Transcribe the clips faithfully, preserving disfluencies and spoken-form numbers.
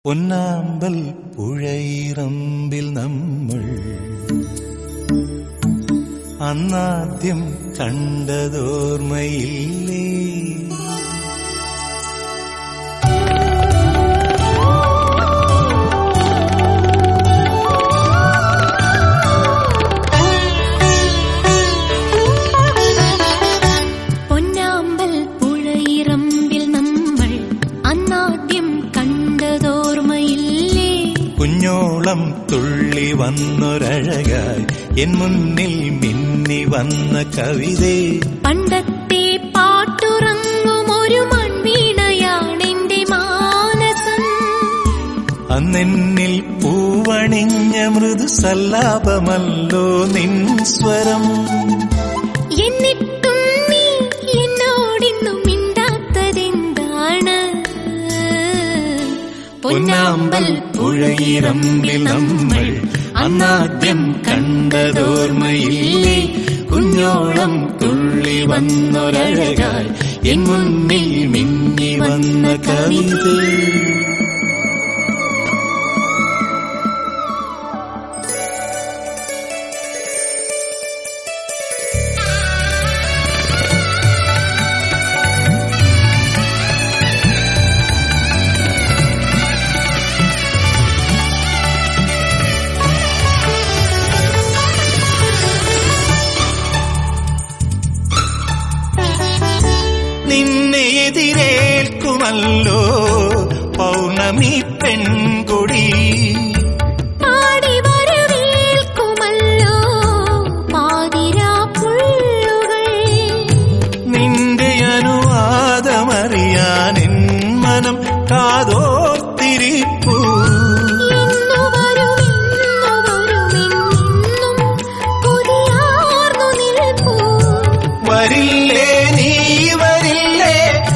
പൊന്നാമ്പൽ പുഴയിറമ്പിൽ നമ്മൾ അന്നാദ്യം കണ്ടതോർമ്മയില്ലേ? പൊന്നാമ്പൽ പുഴയിറമ്പിൽ നമ്മൾ അന്നാദ്യം കണ്ടതോർമ്മയില്ലേ? കുഞ്ഞോളം തുള്ളി വന്നൊരഴകായി എൻ മുന്നിൽ മിന്നി വന്ന കവിതേ, പണ്ടത്തെ പാട്ടുറങ്ങും ഒരു മൺവീണയാണെന്റെ മാനസം. അന്നെന്നിൽ പൂവണിഞ്ഞ മൃദു സല്ലാപമല്ലോ നിൻ സ്വരം. എന്നിട്ടും നീ എന്നോടിന്നും മിണ്ടാത്തതെന്താണ്? പൊന്നാമ്പൽ പുഴയിറമ്പിൽ നമ്മൾ അന്നാദ്യം കണ്ടതോർമ്മയില്ലേ? കുഞ്ഞോളം തുള്ളി വന്നൊരഴകായി എൻ മുന്നിൽ മിന്നി വന്ന കവിതേ. നിന്നെ എതിരേൽക്കുമല്ലോ പൗർണമി പെൺകൊടി, പാടി വരവേൽക്കുമല്ലോ പാതിരാപ്പുള്ളുകൾ. നിന്റെ അനുവാദമറിയാൻ എൻ മനം കാതോർത്തിരിപ്പൂ. ഇന്നു വരും ഇന്നു വരുമെന്നും കൊതിയാർന്നു നിൽപ്പൂ. വരില്ലേ നീ വരില്ലേ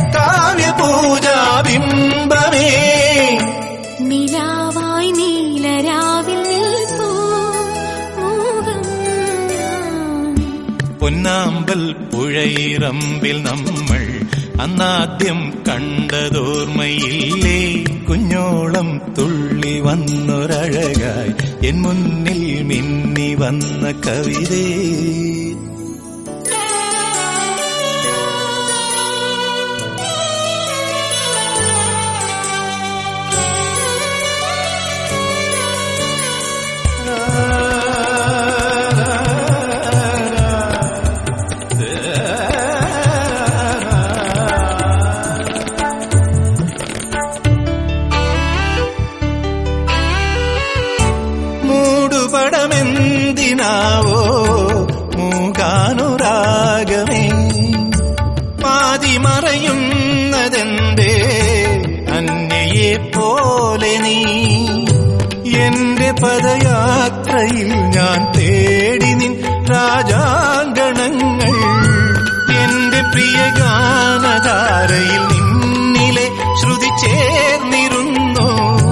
കാവ്യപൂജാബിംബമേ, നിലാവായി നീലരാവിൽ നിൽപ്പൂ മോഹം ഞാൻ. പൊന്നാമ്പൽ പുഴയിറമ്പിൽ നമ്മൾ അന്നാദ്യം കണ്ടതോർമ്മയില്ലേ? കുഞ്ഞോളം തുള്ളി വന്നൊരഴകായി എൻ മുന്നിൽ മിന്നി വന്ന കവിതേ. മൂടുപടമെന്തിനാവോ മൂകാനുരാഗമേ, പാതി മറയുന്നതെന്തേ അന്യയെ പോലെ നീ. എന്റെ പദയാത്രയിൽ ഞാൻ തേടി നിൻ രാജാങ്കണങ്ങൾ, എന്റെ പ്രിയ ഗാനധാരയിൽ നിന്നിലെ ശ്രുതി ചേർന്നിരുന്നു.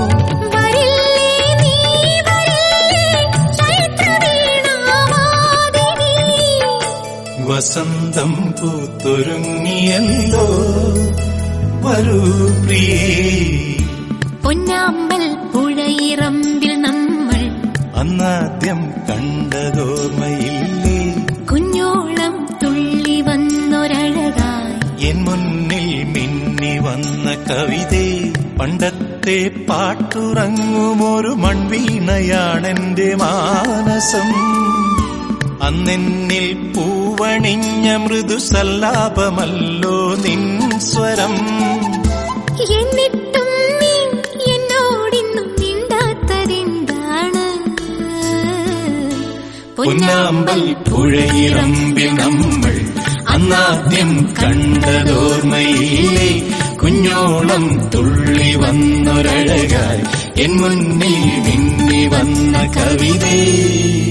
വസന്തം പൂത്തൊരുങ്ങിയല്ലോ വരൂ പ്രിയേ. പൊന്നാമ്പൽ പുഴയിറമ്പിൽ നമ്മൾ അന്നാദ്യം കണ്ടതോർമ്മയില്ലേ? കുഞ്ഞോളം തുള്ളി വന്നൊരഴകായി എൻ മുന്നിൽ മിന്നി വന്ന കവിതേ, പണ്ടത്തെ പാട്ടുറങ്ങുമൊരു മൺവീണയാണെന്റെ മാനസം. അന്നെന്നിൽ പൂവണിഞ്ഞ മൃദു സല്ലാപമല്ലോ നിൻ സ്വരം. എന്നിട്ടും നീ എന്നോടിന്നും മിണ്ടാത്തതെന്താണ്? പൊന്നാമ്പൽ പുഴയിറമ്പിൽ നമ്മൾ അന്നാദ്യം കണ്ടതോർമ്മയില്ലേ? കുഞ്ഞോളം തുള്ളി വന്നൊരഴകായി എൻ മുന്നിൽ മിന്നി വന്ന കവിതേ.